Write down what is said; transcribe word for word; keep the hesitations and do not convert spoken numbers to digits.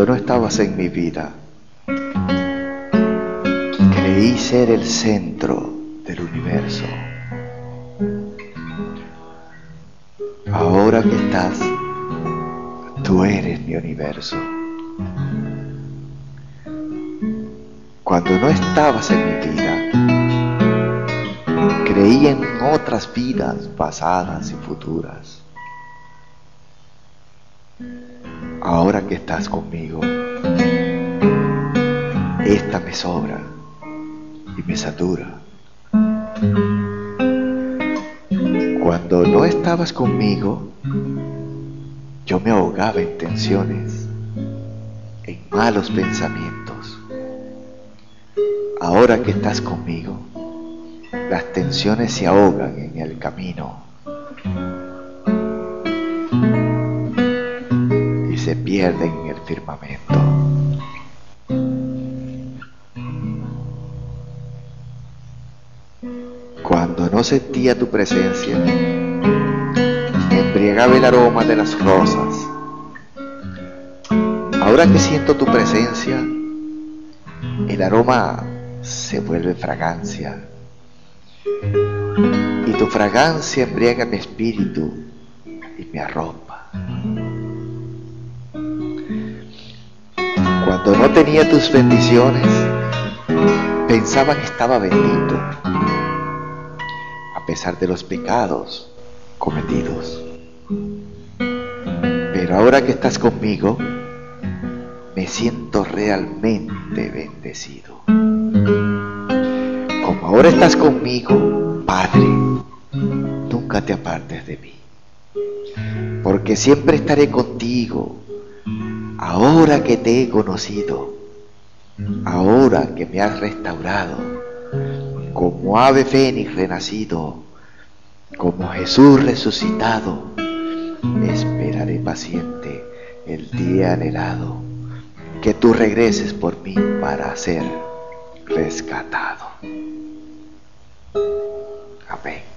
Cuando no estabas en mi vida, creí ser el centro del universo. Ahora que estás, tú eres mi universo. Cuando no estabas en mi vida, creí en otras vidas pasadas y futuras. Ahora que estás conmigo, esta me sobra y me satura. Cuando no estabas conmigo, yo me ahogaba en tensiones, en malos pensamientos. Ahora que estás conmigo, las tensiones se ahogan en el camino y se pierden en el firmamento. Cuando no sentía tu presencia, me embriagaba el aroma de las rosas. Ahora que siento tu presencia, el aroma se vuelve fragancia. Y tu fragancia embriaga mi espíritu y me arropa. Cuando no tenía tus bendiciones, pensaba que estaba bendito, a pesar de los pecados cometidos. Pero ahora que estás conmigo, me siento realmente bendecido. Como ahora estás conmigo, Padre, nunca te apartes de mí, porque siempre estaré contigo. Ahora que te he conocido, ahora que me has restaurado, como ave fénix renacido, como Jesús resucitado, esperaré paciente el día anhelado, que tú regreses por mí para ser rescatado. Amén.